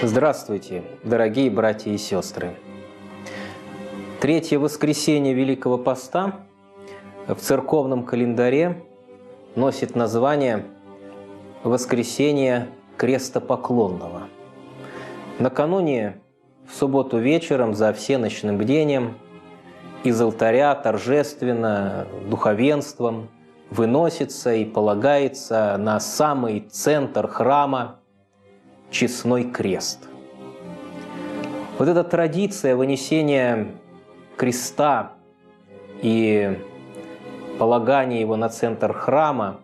Здравствуйте, дорогие братья и сестры! Третье воскресенье Великого Поста в церковном календаре носит название «Воскресенье крестопоклонного». Накануне, в субботу вечером, за всеночным бдением, из алтаря торжественно, духовенством выносится и полагается на самый центр храма честной крест. Вот эта традиция вынесения креста и полагания его на центр храма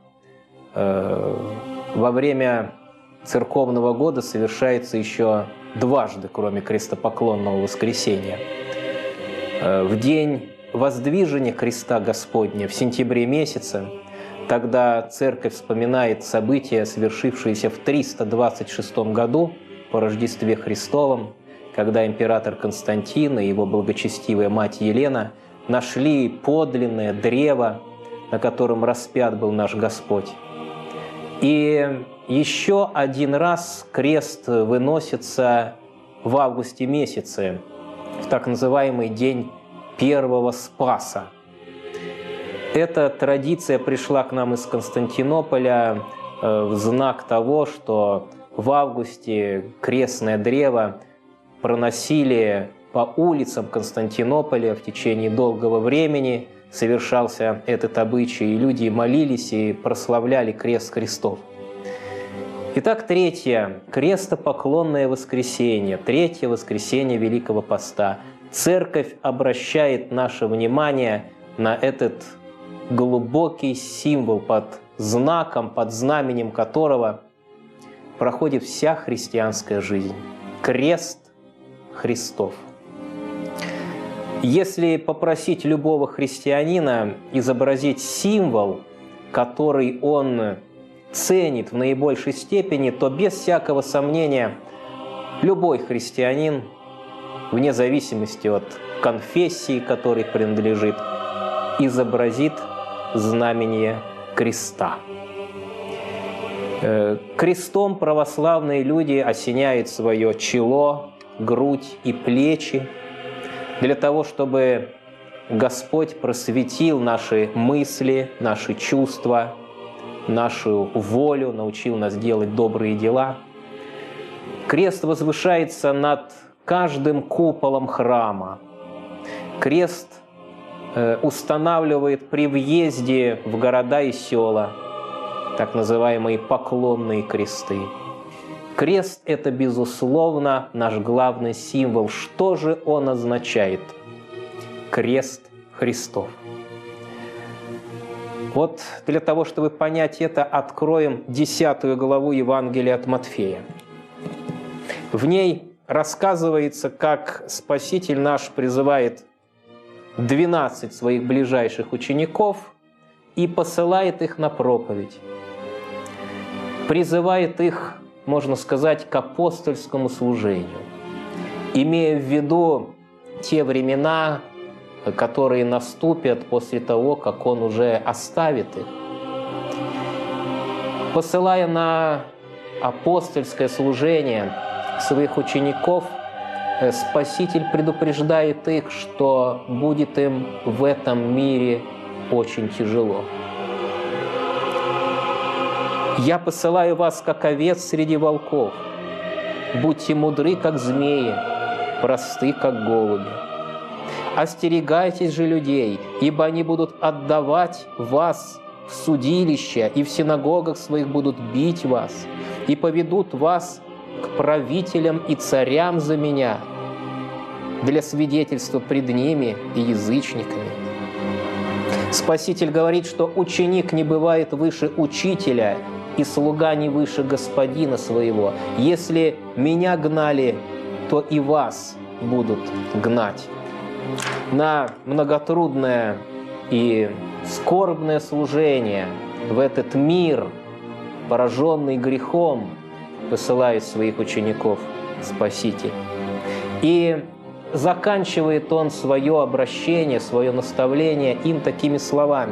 во время церковного года совершается еще дважды, кроме крестопоклонного воскресения. В день воздвижения креста Господня в сентябре месяце, тогда церковь вспоминает события, совершившиеся в 326 году по Рождестве Христовом, когда император Константин и его благочестивая мать Елена нашли подлинное древо, на котором распят был наш Господь. И еще один раз крест выносится в августе месяце, в так называемый день первого Спаса. Эта традиция пришла к нам из Константинополя в знак того, что в августе крестное древо проносили по улицам Константинополя в течение долгого времени, совершался этот обычай, и люди молились и прославляли крест Христов. Итак, третье крестопоклонное воскресенье, третье воскресенье Великого Поста. Церковь обращает наше внимание на этот глубокий символ, под знаком, под знаменем которого проходит вся христианская жизнь. Крест Христов. Если попросить любого христианина изобразить символ, который он ценит в наибольшей степени, то без всякого сомнения любой христианин, вне зависимости от конфессии, которой принадлежит, изобразит знамение креста. Крестом православные люди осеняют свое чело, грудь и плечи для того, чтобы Господь просветил наши мысли, наши чувства, нашу волю, научил нас делать добрые дела. Крест возвышается над каждым куполом храма. Крест устанавливает при въезде в города и села так называемые поклонные кресты. Крест – это, безусловно, наш главный символ. Что же он означает? Крест Христов. Вот для того, чтобы понять это, откроем 10 главу Евангелия от Матфея. В ней рассказывается, как Спаситель наш призывает 12 своих ближайших учеников и посылает их на проповедь. Призывает их, можно сказать, к апостольскому служению, имея в виду те времена, которые наступят после того, как он уже оставит их. Посылая на апостольское служение своих учеников, Спаситель предупреждает их, что будет им в этом мире очень тяжело. «Я посылаю вас, как овец среди волков. Будьте мудры, как змеи, просты, как голуби. Остерегайтесь же людей, ибо они будут отдавать вас в судилища, и в синагогах своих будут бить вас, и поведут вас к правителям и царям за меня, для свидетельства пред ними и язычниками». Спаситель говорит, что ученик не бывает выше учителя, и слуга не выше господина своего. Если меня гнали, то и вас будут гнать. На многотрудное и скорбное служение в этот мир, пораженный грехом, посылает своих учеников Спаситель. И заканчивает он свое обращение, свое наставление им такими словами: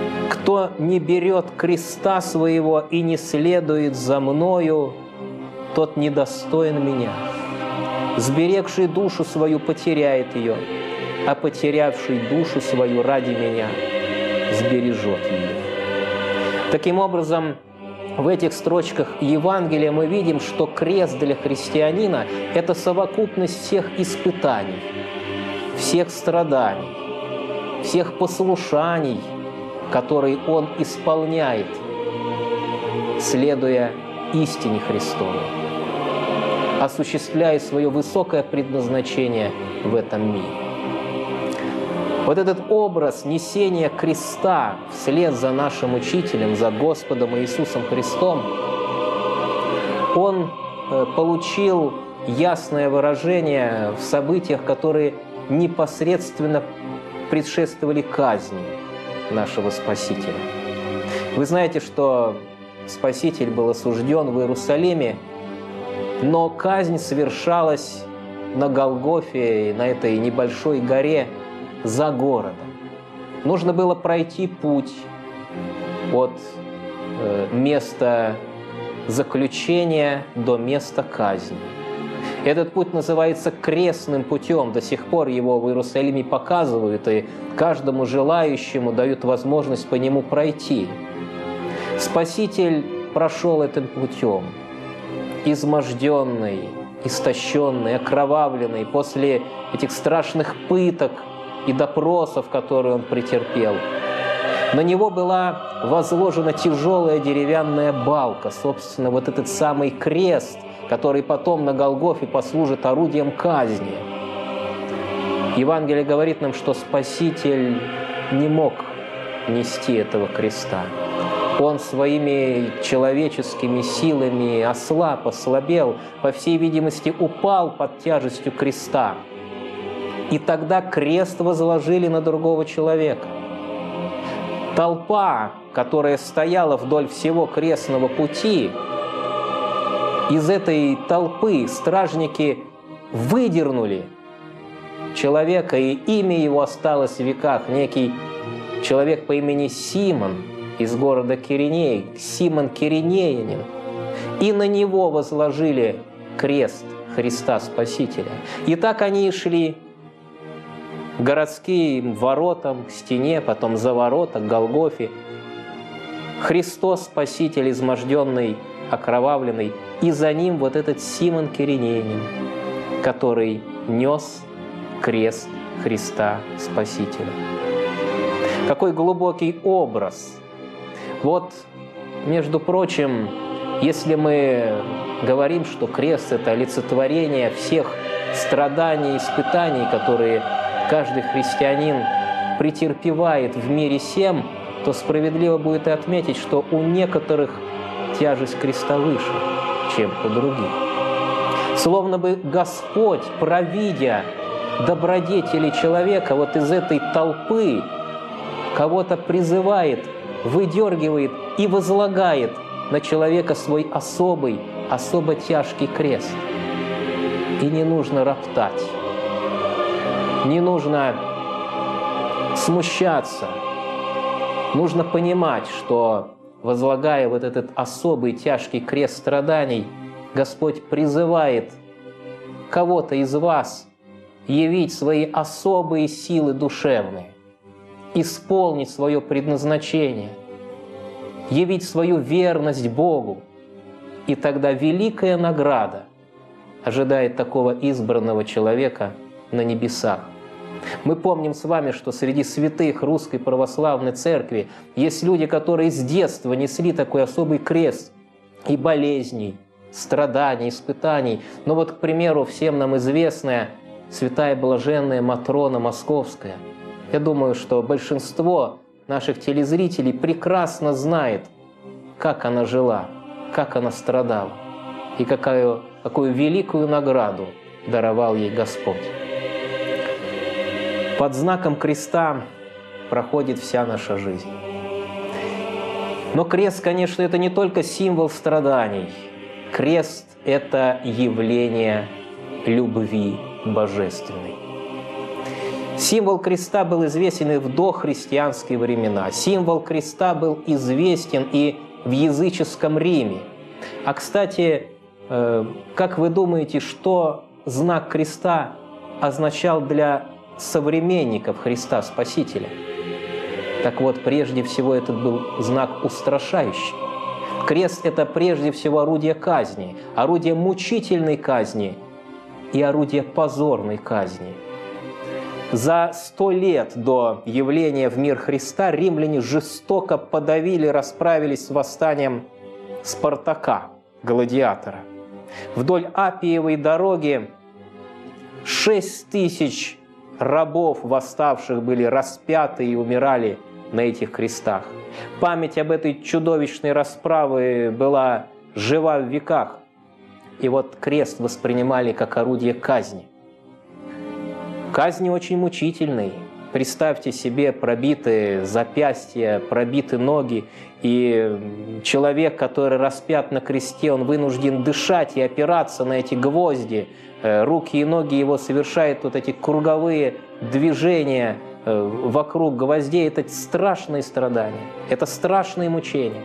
«Кто не берет креста своего и не следует за мною, тот недостоин Меня. Сберегший душу свою потеряет ее, а потерявший душу свою ради Меня сбережет ее». Таким образом, в этих строчках Евангелия мы видим, что крест для христианина – это совокупность всех испытаний, всех страданий, всех послушаний, которые он исполняет, следуя истине Христовой, осуществляя свое высокое предназначение в этом мире. Вот этот образ несения креста вслед за нашим Учителем, за Господом Иисусом Христом, он получил ясное выражение в событиях, которые непосредственно предшествовали казни нашего Спасителя. Вы знаете, что Спаситель был осужден в Иерусалиме, но казнь совершалась на Голгофе, на этой небольшой горе за городом. Нужно было пройти путь от места заключения до места казни. Этот путь называется крестным путем. До сих пор его в Иерусалиме показывают, и каждому желающему дают возможность по нему пройти. Спаситель прошел этим путем, изможденный, истощенный, окровавленный после этих страшных пыток и допросов, которые он претерпел. На него была возложена тяжелая деревянная балка, собственно, вот этот самый крест, который потом на Голгофе послужит орудием казни. Евангелие говорит нам, что Спаситель не мог нести этого креста. Он своими человеческими силами ослаб, ослабел, по всей видимости, упал под тяжестью креста. И тогда крест возложили на другого человека. Толпа, которая стояла вдоль всего крестного пути, из этой толпы стражники выдернули человека, и имя его осталось в веках, некий человек по имени Симон из города Кириней, Симон Киринеянин, и на него возложили крест Христа Спасителя. И так они и шли к городским воротам, к стене, потом за ворота, к Голгофе. Христос Спаситель, изможденный, окровавленный, и за ним вот этот Симон Киринеянин, который нес крест Христа Спасителя. Какой глубокий образ! Вот, между прочим, если мы говорим, что крест – это олицетворение всех страданий и испытаний, которые каждый христианин претерпевает в мире сем, то справедливо будет и отметить, что у некоторых тяжесть креста выше, чем у других. Словно бы Господь, провидя добродетели человека, вот из этой толпы кого-то призывает, выдергивает и возлагает на человека свой особый, особо тяжкий крест. И не нужно роптать, не нужно смущаться, нужно понимать, что, возлагая вот этот особый тяжкий крест страданий, Господь призывает кого-то из вас явить свои особые силы душевные, исполнить свое предназначение, явить свою верность Богу. И тогда великая награда ожидает такого избранного человека на небесах. Мы помним с вами, что среди святых Русской Православной Церкви есть люди, которые с детства несли такой особый крест и болезней, страданий, испытаний. Но вот, к примеру, всем нам известная святая блаженная Матрона Московская. Я думаю, что большинство наших телезрителей прекрасно знает, как она жила, как она страдала и какую великую награду даровал ей Господь. Под знаком креста проходит вся наша жизнь. Но крест, конечно, это не только символ страданий. Крест – это явление любви божественной. Символ креста был известен и в дохристианские времена. Символ креста был известен и в языческом Риме. А, кстати, как вы думаете, что знак креста означал для современников Христа Спасителя? Так вот, прежде всего, этот был знак устрашающий. Крест – это прежде всего орудие казни, орудие мучительной казни и орудие позорной казни. За 100 лет до явления в мир Христа римляне жестоко подавили, расправились с восстанием Спартака, гладиатора. Вдоль Аппиевой дороги 6000 рабов восставших были распяты и умирали на этих крестах. Память об этой чудовищной расправе была жива в веках. И вот крест воспринимали как орудие казни. Казни очень мучительные. Представьте себе пробитые запястья, пробиты ноги, и человек, который распят на кресте, он вынужден дышать и опираться на эти гвозди. Руки и ноги его совершают вот эти круговые движения вокруг гвоздей. Это страшные страдания, это страшные мучения.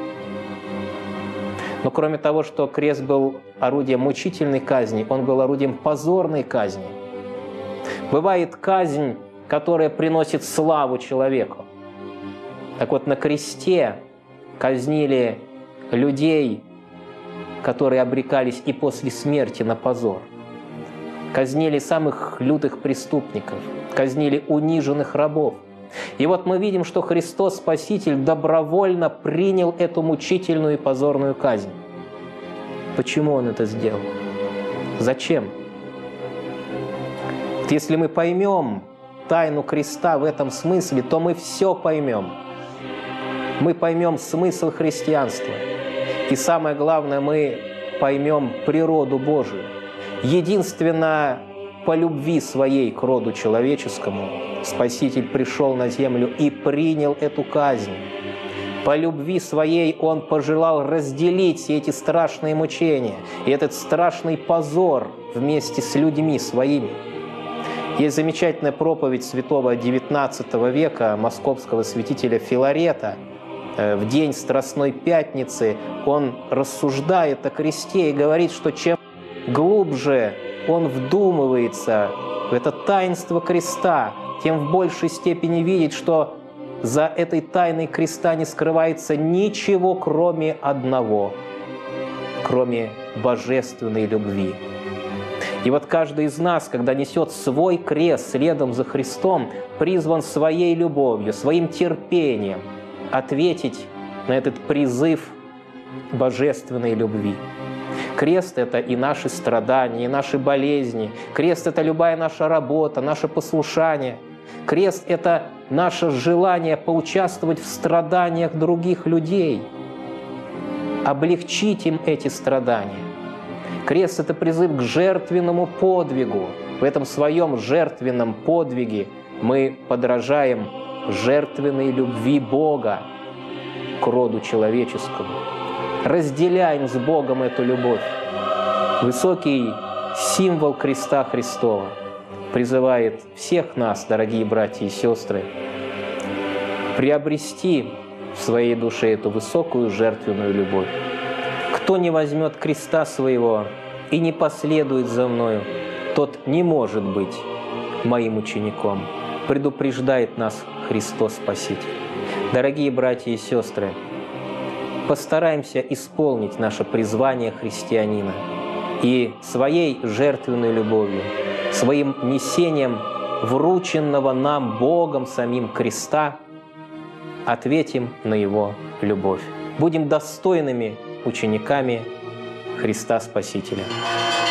Но кроме того, что крест был орудием мучительной казни, он был орудием позорной казни. Бывает казнь, которая приносит славу человеку. Так вот, на кресте казнили людей, которые обрекались и после смерти на позор. Казнили самых лютых преступников, казнили униженных рабов. И вот мы видим, что Христос Спаситель добровольно принял эту мучительную и позорную казнь. Почему Он это сделал? Зачем? Если мы поймем тайну креста в этом смысле, то мы все поймем. Мы поймем смысл христианства. И самое главное, мы поймем природу Божию. Единственно по любви своей к роду человеческому Спаситель пришел на землю и принял эту казнь. По любви своей Он пожелал разделить все эти страшные мучения и этот страшный позор вместе с людьми своими. Есть замечательная проповедь святого XIX века, московского святителя Филарета. В день Страстной Пятницы он рассуждает о кресте и говорит, что чем глубже он вдумывается в это таинство креста, тем в большей степени видит, что за этой тайной креста не скрывается ничего, кроме одного, кроме божественной любви. И вот каждый из нас, когда несет свой крест следом за Христом, призван своей любовью, своим терпением ответить на этот призыв божественной любви. Крест – это и наши страдания, и наши болезни. Крест – это любая наша работа, наше послушание. Крест – это наше желание поучаствовать в страданиях других людей, облегчить им эти страдания. Крест – это призыв к жертвенному подвигу. В этом своем жертвенном подвиге мы подражаем жертвенной любви Бога к роду человеческому. Разделяем с Богом эту любовь. Высокий символ креста Христова призывает всех нас, дорогие братья и сестры, приобрести в своей душе эту высокую жертвенную любовь. Кто не возьмет креста своего и не последует за мною, тот не может быть моим учеником, предупреждает нас Христос Спаситель. Дорогие братья и сестры, постараемся исполнить наше призвание христианина и своей жертвенной любовью, своим несением врученного нам Богом самим креста ответим на Его любовь. Будем достойными учениками Христа Спасителя.